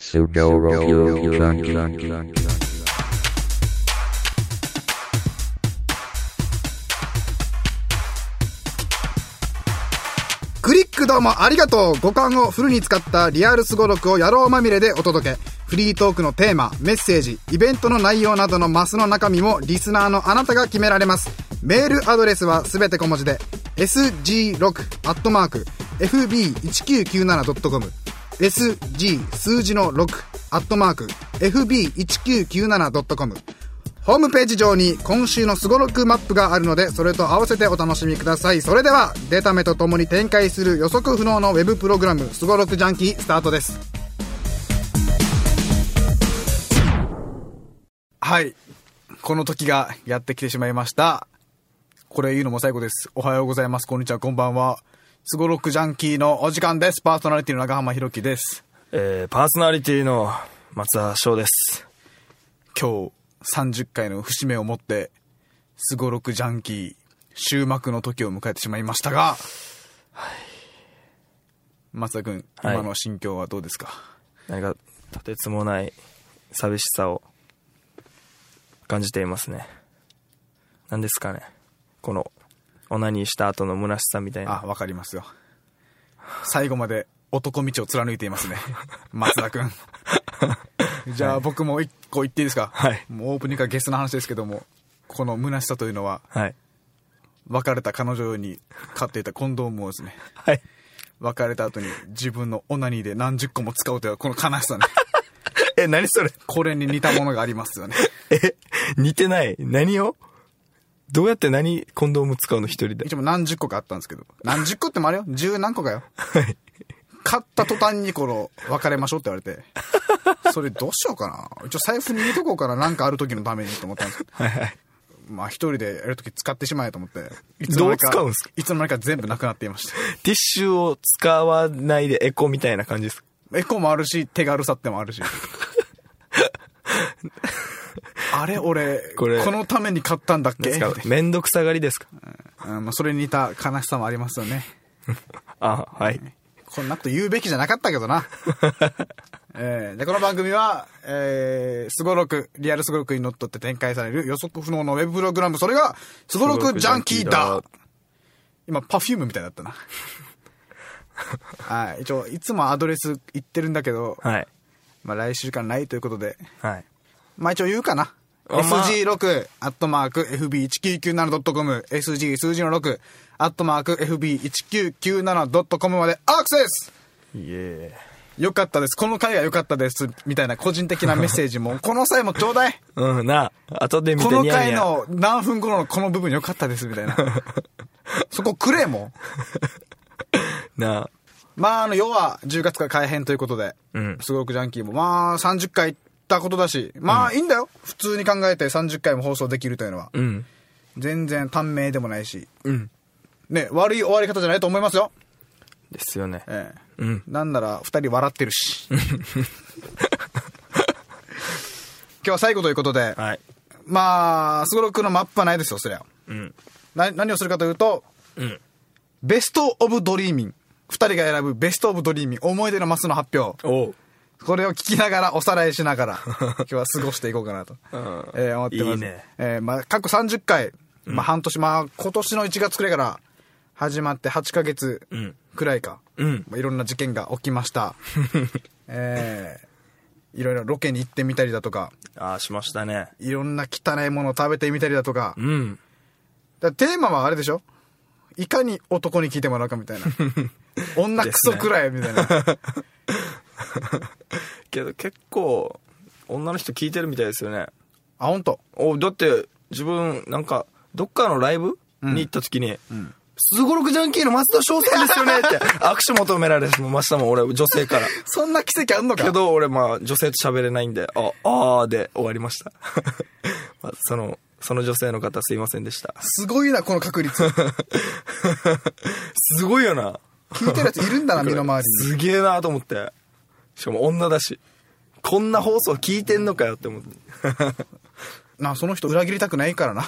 Sugoroku Junkie. クリックどうもありがとう。五感をフルに使ったリアルスゴロクを野郎まみれでお届け。フリートークのテーマ、メッセージ、イベントの内容などのマスの中身もリスナーのあなたが決められます。メールアドレスはすべて小文字で sg6@fb1997.com sg 数字の 6@fb1997.com ホームページ上に今週のスゴロクマップがあるので、それと合わせてお楽しみください。それではデタメとともに展開する予測不能のウェブプログラム、スゴロクジャンキースタートです。はい、この時がやってきてしまいました。これ言うのも最後です。おはようございます、こんにちは、こんばんは。スゴロクジャンキーのお時間です。パーソナリティの長浜ひろきです。 パーソナリティの松田翔です。 今日30回の節目をもってスゴロクジャンキー終幕の時を迎えてしまいましたが、はい、松田君、はい、今の心境はどうですか？ 何かとてつもない寂しさを感じていますね。何ですかね、このオナニーした後の虚しさみたいな。 あ、わかりますよ。最後まで男道を貫いていますね松田君じゃあ、はい、僕も一個言っていいですか？ はい。 もうオープニングからゲスの話ですけども、この虚しさというのは、 はい、 別れた彼女に買っていたコンドームをですね、 はい、 別れた後に自分のオナニーで何十個も使うというこの悲しさね何それ？ これに似たものがありますよね似てない？何を？どうやってコンドーム使うの一人で？ 一応何十個かあったんですけど、何十個ってもあれよ、十何個かよはい買った途端に別れましょうって言われてそれどうしようかな、一応財布に入れとこうかな、なんかある時のためにと思ったんですけどはいはい、 まあ一人でやる時使ってしまえと思って、 どう使うんですか？ いつの間にか全部なくなっていましたティッシュを使わないでエコみたいな感じですか？ エコもあるし、手軽さってもあるしあれ俺このために買ったんだっけ？ めんどくさがりですか？ まあ、それに似た悲しさもありますよねあ、はい、 こんなこと言うべきじゃなかったけどなでこの番組は、スゴロク、リアルスゴロクにのっとって展開される予測不能のウェブプログラム、それがスゴロクジャンキーだ。今パフュームみたいだったなはい、一応いつもアドレス言ってるんだけど、はい、まあ来週からないということで、はい、まあ一応言うかな。sg6@fb1997.com sg 数字の 6@fb1997.com までアクセス。よかったです、この回が良かったですみたいな個人的なメッセージもこの際もちょうだいうんな、後で見てこの回の何分後のこの部分良かったですみたいなそこくれもなあ。 まあ要は10月から改編ということで、スゴロクジャンキーもまあ30回ったことだし、まあいいんだよ、普通に考えて30回も放送できるというのは、全然短命でもないし、ね、悪い終わり方じゃないと思いますよ。 ですよね。 なんなら2人笑ってるし今日は最後ということで、はい、まあスゴロクのマップはないですよ、そりゃ。何をするかというと、ベストオブドリーミング、2人が選ぶベストオブドリーミング、思い出のマスの発表、これを聞きながらおさらいしながら今日は過ごしていこうかなと思ってます。いいね。まあ過去30回、まあ半年、まあ今年の1月くらいから始まって8ヶ月くらいか、まあ、いろんな事件が起きましたいろいろロケに行ってみたりだとか、 しましたね。 いろんな汚いものを食べてみたりだとか、だテーマはあれでしょ、いかに男に聞いてもらうかみたいな女クソくらいみたいなけど結構女の人聞いてるみたいですよね。 あ、本当？ だって自分なんかどっかのライブに行った時に、スゴロクジャンキーの松田翔さんですよねって握手求められましたもん、俺女性からそんな奇跡あんのか。 けど俺まあ女性と喋れないんでで終わりましたまあ、その女性の方すいませんでした。 すごいなこの確率すごいよな。 聞いてるやついるんだな身の回りに。 すげえなと思って、しかも女だし、こんな放送聞いてんのかよって思ってその人裏切りたくないからな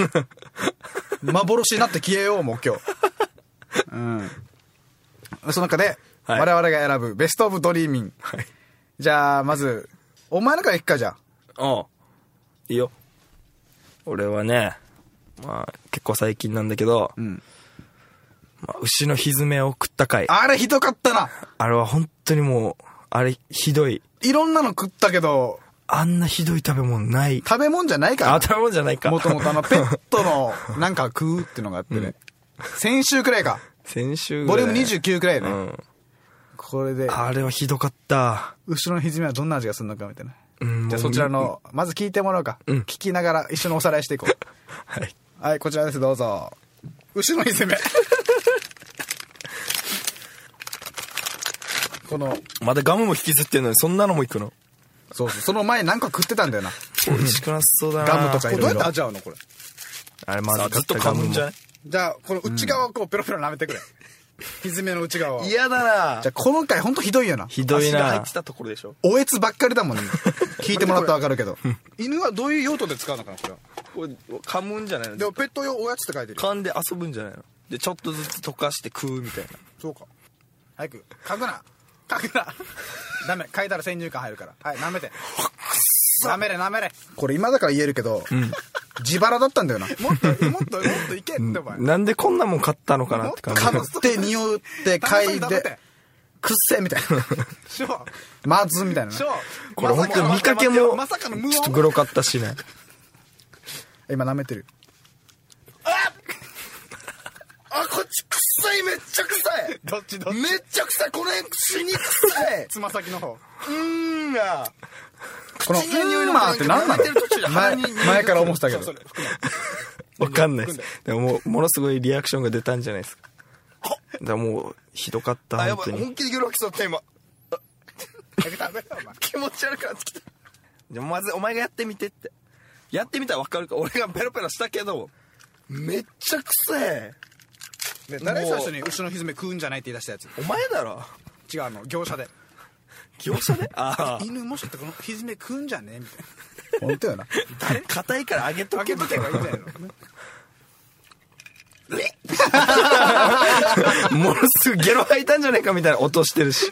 幻になって消えようもう今日その中で、我々が選ぶベストオブドリーミング、 じゃあ、まず、お前のから行くか、じゃあ。 ああ。いいよ。俺はね、まあ、結構最近なんだけど、まあ、牛のひずめを食った回。 あれひどかったな。 あれは本当にもう、あれひどい。 いろんなの食ったけど、 あんなひどい食べ物ない。 食べ物じゃないから。 食べ物じゃないか。 もともとペットのなんか食うっていうのがあってね。先週くらいか。 先週ボリューム29くらいね。これで。 あれはひどかった。 後ろのひずめはどんな味がするのかみたいな。じゃあそちらの、まず聞いてもらおうか。聞きながら一緒におさらいしていこう。 はい。 はい、こちらです、どうぞ。牛のひずめ。この。 まだガムも引きずってんのに、そんなのもいくの？ そうそう、その前なんか食ってたんだよな。 美味しくなさそうだな。 ガムとかいろいろ。 どうやって味わうのこれ。 あれまずずっと噛むんじゃない？ じゃあ、この内側をこうペロペロ舐めてくれ。ひずめの内側を。 嫌だな。 じゃあこの回ほんとひどいよな。 ひどいな。 足が入ってたところでしょ。 おえつばっかりだもんね。聞いてもらったらわかるけど。 犬はどういう用途で使うのかな、これは。 これ噛むんじゃないの？ でもペット用おやつって書いてるよ。 噛んで遊ぶんじゃないの？で、ちょっとずつ溶かして食うみたいな。 そうか。 早く、書くな。書くな。ダメ、書いたら先入観入るから。はい、舐めて。舐めれ舐めれ。これ今だから言えるけど、自腹だったんだよな。 もっといけってお前。 なんでこんなもん買ったのかなって感じ。 かぶって匂って嗅いで、くっせみたいな。 しょまずみたいな。 これ本当に見かけもまさかの無音。 ちょっとグロかったしね。 今舐めてる。 あ、こっち臭い、めっちゃ臭い。 どっちめっちゃ臭い、この辺死に臭い。 つま先の方。 が。 このって何なの？前から思ってたけど。 わかんないです。でももう、ものすごいリアクションが出たんじゃないですか。だからもう、ひどかった、本当に。 本気でゲロ吐きそうって今。気持ち悪くなってきた。 でもまず、お前がやってみてって。やってみたらわかるか。俺がペロペロしたけど、めっちゃ臭い。 誰最初に牛のひずめ食うんじゃないって言い出したやつ。 お前だろ。 違う業者で。 業者で？ああ。 犬もしかしてこのひずめ食うんじゃねみたいな。本当よな。 硬いからあげとけばいいんじゃないの？ものすぐゲロ吐いたんじゃないかみたいな音してるし。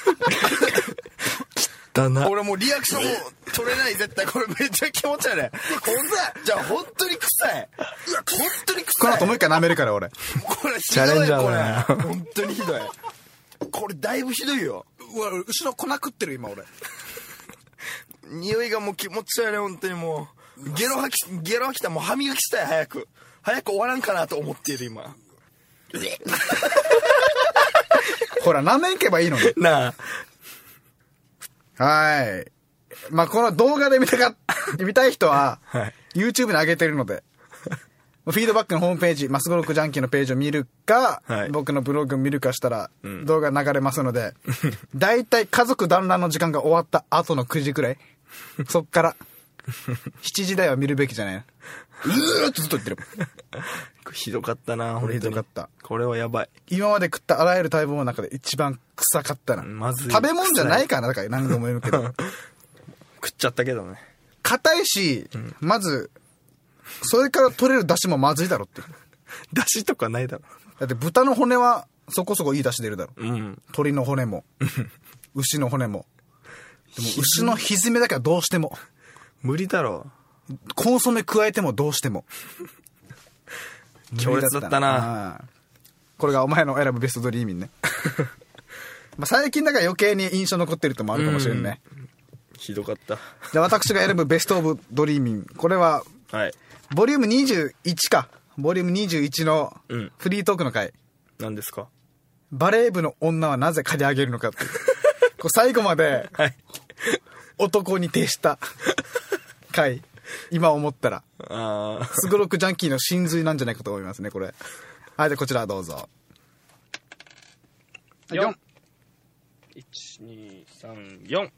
汚な。 俺もうリアクションも取れない、絶対。これめっちゃ気持ち悪い。本当じゃあ本当に臭い。うわ、本当に臭い。 この後もう一回舐めるから俺。 これチャレンジャーだな。本当にひどい。これだいぶひどいよ。 うわ、牛の粉食ってる今俺。 匂いがもう気持ち悪い、本当にもう。ゲロ吐きた、もう歯磨きしたい、早く終わらんかなと思っている今。 ほら、舐めんけばいいのに。 なあ。 はい。まあ、この動画で見たい人は、 はい、 YouTube に上げてるので、フィードバックのホームページ、マスゴロクジャンキーのページを見るか、 はい、 僕のブログを見るかしたら、動画流れますので、だいたい家族団らんの時間が終わった後の9時くらい、そっから、7時台は見るべきじゃない。ずっと言ってる。 ひどかったな、 これひどかった。 これはやばい。 今まで食ったあらゆる食べ物の中で一番臭かったな。 まずい。 食べ物じゃないからな、だから何度も言うけど。 食っちゃったけどね。 硬いし、まず、それから取れる出汁もまずいだろって。 出汁とかないだろ。 だって豚の骨はそこそこいい出汁出るだろ。 うん。 鶏の骨も、牛の骨も。でも牛のひずめだけはどうしても。 無理だろ。 コンソメ加えてもどうしても。 強烈だったな。 これがお前の選ぶベストドリーミンね。まあ最近だから余計に印象残ってるともあるかもしれんね。 ひどかった。 じゃあ私が選ぶベストオブドリーミン。これは、 はい、 ボリューム21か。ボリューム21のフリートークの回。 何ですか？ バレー部の女はなぜ刈り上げるのかって。こう最後まで、男に徹した回。今思ったら。スゴロクジャンキーの真髄なんじゃないかと思いますね、これ。はい、でこちらどうぞ。 4。1、2、3、4。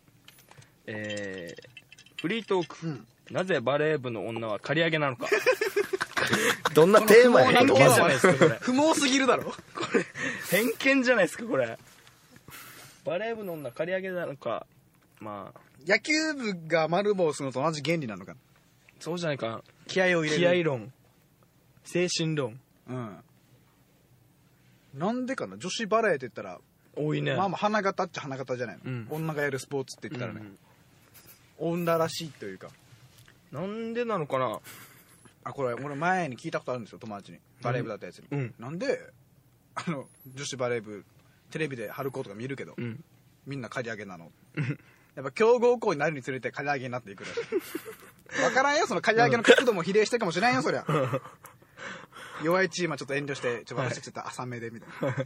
フリートーク。なぜバレー部の女は刈り上げなのか。どんなテーマや。 不毛すぎるだろ。 これ、偏見じゃないですか、これ。バレー部の女刈り上げなのか。まあ。 野球部が丸棒するのと同じ原理なのかな。 そうじゃないか。 気合を入れる。 気合論。精神論。 うん。なんでかな、女子バレーって言ったら、 多いね。 まあまあ花形っちゃ花形じゃないの、女がやるスポーツって言ったらね、女らしいというか。 なんでなのかな。 これ俺前に聞いたことあるんですよ、友達に。バレー部だったやつに、なんで女子バレー部テレビで春高とか見るけど、みんな刈り上げなのやっぱ強豪校になるにつれて刈り上げになっていくらしい。分からんよ、その刈り上げの角度も比例してるかもしれんよ、そりゃ。弱いチームはちょっと遠慮して、ちょっと私ちょっと浅めでみたいな。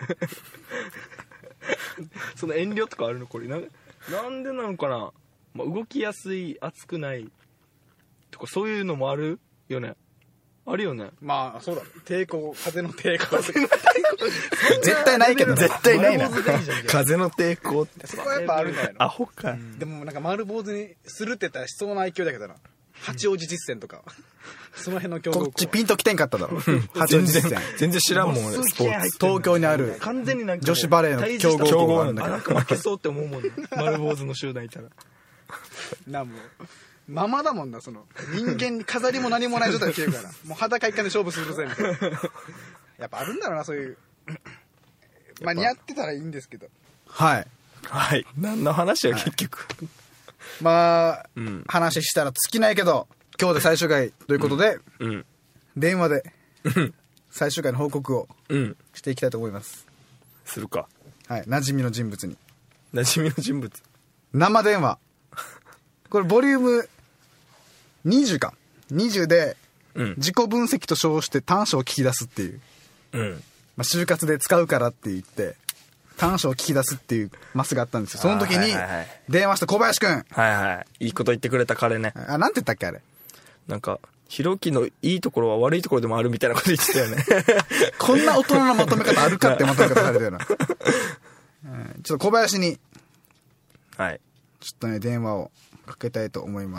その遠慮とかあるのこれなんでなのかな。まあ、動きやすい、熱くないとかそういうのもあるよね。あるよね。 まあそうだ、抵抗、風の抵抗。 絶対ないけど、絶対ないな。風の抵抗って。 そこはやっぱあるんじゃないの。 アホか。 でもなんか丸坊主にするって言ったらしそうな勢いだけどな。八王子実践とか。その辺の強豪校。 こっちピンときてんかっただろ。八王子実践。全然知らんもん俺、スポーツ。東京にある完全になんか女子バレーの強豪校があるんだけど。 なんか負けそうって思うもんね。丸坊主の集団いたら。 な、もう。ままだもんな、その人間に飾りも何もない状態で着るからもう裸一貫で勝負するぜみたいな。やっぱあるんだろうな、そういう。まあ似合ってたらいいんですけど。 はい何の話や結局。 まあ、話したら尽きないけど今日で最終回ということで、電話で最終回の報告をしていきたいと思います。 するか。 はい、馴染みの人物に。 馴染みの人物。 生電話。これボリューム20か。20で、自己分析と称して短所を聞き出すっていう。まあ、就活で使うからって言って、短所を聞き出すっていうマスがあったんですよ。その時に、電話した小林くん。 いいこと言ってくれた彼ね。 なんて言ったっけあれ。 なんか、ひろきのいいところは悪いところでもあるみたいなこと言ってたよね。 こんな大人のまとめ方あるかってまとめ方されたよな。ちょっと小林に、ちょっとね、電話をかけたいと思います。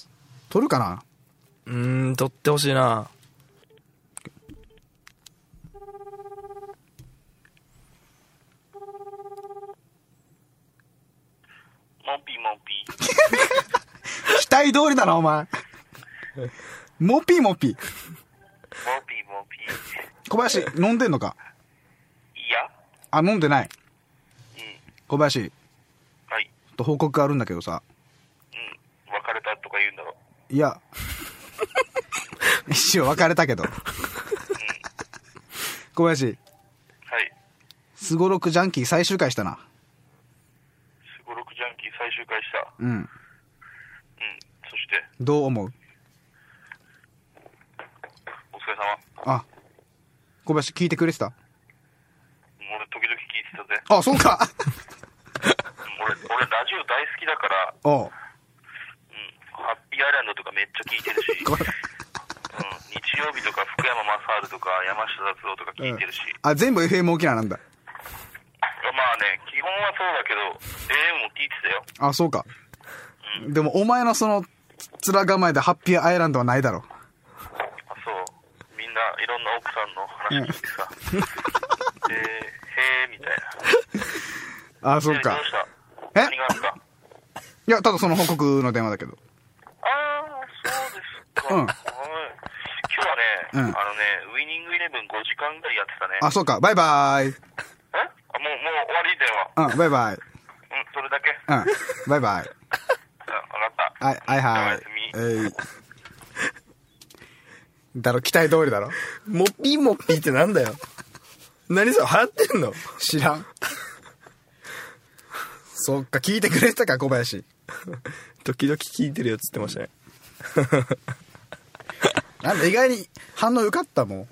取るかな？ 取ってほしいな。 モピモピ。 期待通りだな、お前。モピモピ。 モピモピ。 小林、飲んでんのか？ いや。 飲んでない。小林。 はい。 と報告があるんだけどさ。 別れたとか言うんだろ。 いや。一応別れたけど。小林。はい。スゴロクジャンキー最終回したな。 スゴロクジャンキー最終回した。そして。 どう思う？ お疲れ様。 小林聞いてくれてた？ 俺時々聞いてたぜ。 そうか。 俺ラジオ大好きだから。ハッピーアイランドとかめっちゃ聞いてるし。日曜日とか福山雅治とか山下達郎とか聞いてるし。 全部 FM 沖縄なんだ。 まあね、基本はそうだけど AM も聞いてたよ。 そうか。でもお前のその面構えでハッピーアイランドはないだろ。 そう。みんないろんな奥さんの話聞いてさ。へーみたいな。 そうか。 どうした？何があった？ いや、ただその報告の電話だけど。 そうですか。今日はね、ウイニングイレブン5時間ぐらいやってたね。 そうか。バイバイ。 もう終わり電話。 バイバイ。 それだけ。 バイバイ。 わかった。 はい。だろ、期待通りだろ。 モピモピってなんだよ。何それ流行ってんの？ 知らん。そっか、聞いてくれてたか、小林。 時々聞いてるよっつってましたね。 なんで意外に反応良かったもん。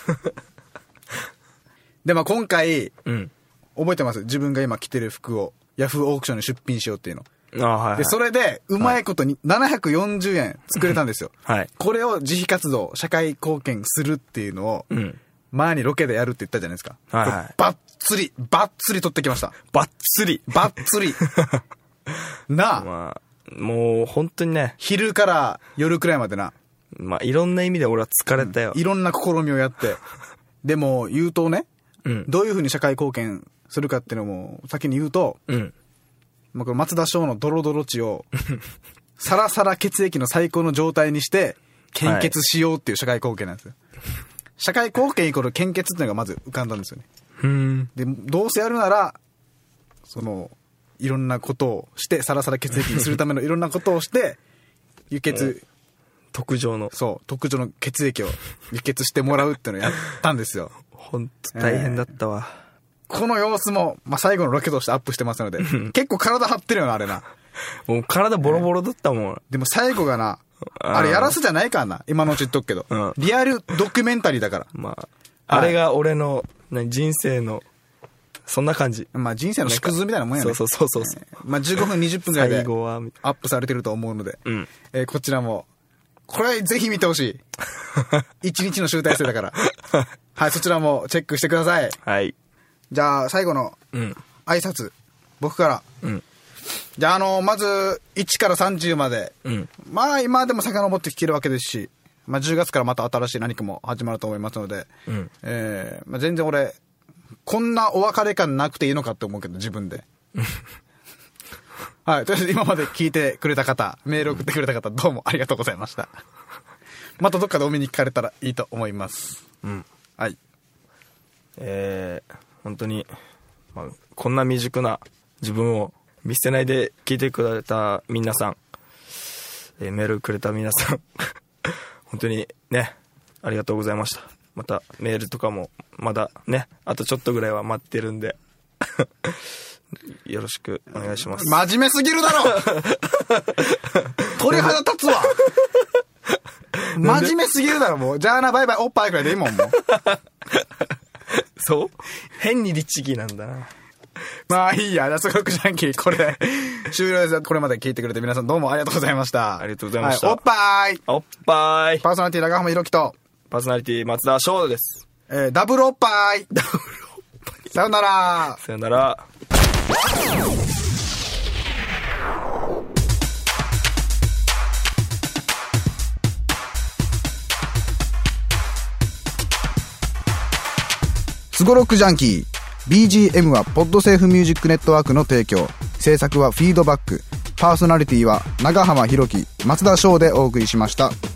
で、今回、覚えてます？自分が今着てる服をヤフーオークションに出品しようっていうの。で、それで、うまいことに740円作れたんですよ。これを自費活動、社会貢献するっていうのを、前にロケでやるって言ったじゃないですか。バッツリ取ってきました。 バッツリなあ。 もう本当にね。 昼から夜くらいまでな。 いろんな意味で俺は疲れたよ。 いろんな試みをやって。でも言うとね、どういうふうに社会貢献するかっていうのも先に言うと、この松田翔のドロドロ血をサラサラ血液の最高の状態にして献血しようっていう社会貢献なんですよ。社会貢献イコール献血っていうのがまず浮かんだんですよね。で、どうせやるならいろんなことをして、サラサラ血液にするためのいろんなことをして、輸血、 特上の血液を輸血してもらうっていうのをやったんですよ。 ほんと大変だったわ。 この様子も、最後のロケとしてアップしてますので、結構体張ってるよな、あれな。 もう体ボロボロだったもん。 でも最後がな、あれやらすじゃないからな、今のうち言っとくけど。リアルドキュメンタリーだから。 あれが俺の人生の、そんな感じ。 人生の縮図みたいなもんやね。 そう。 15分、20分ぐらいでアップされてると思うので、こちらも、これぜひ見てほしい。一日の集大成だから。はい、そちらもチェックしてください。 はい。 じゃあ、最後の挨拶、僕から。じゃあ、まず、1から30まで。今でも遡って聞けるわけですし、10月からまた新しい何かも始まると思いますので、全然俺、こんなお別れ感なくていいのかって思うけど、自分で。はい。とりあえず今まで聞いてくれた方、メール送ってくれた方、どうもありがとうございました。またどっかでお見に聞かれたらいいと思います。はい。 本当に、こんな未熟な自分を見捨てないで聞いてくれた皆さん、メールくれた皆さん、本当にね、ありがとうございました。またメールとかもまだね、あとちょっとぐらいは待ってるんでよろしくお願いします。 真面目すぎるだろ鳥肌立つわ真面目すぎるだろ、もう。じゃあな、バイバイ、おっぱいくらいでいいもん、もう。 そう変に律儀なんだな。 いいや、すごくジャンキー、これで終了です。これまで聞いてくれて皆さんどうもありがとうございました。 ありがとうございました。 おっぱいおっぱい。 パーソナリティ長浜ひろきと、 パーソナリティ松田翔です。 ダブルおっぱい。さよなら。 さよなら。 すごろくジャンキー BGM はポッドセーフミュージックネットワークの提供、制作はフィードバック、パーソナリティは長浜ひろき、松田翔でお送りしました。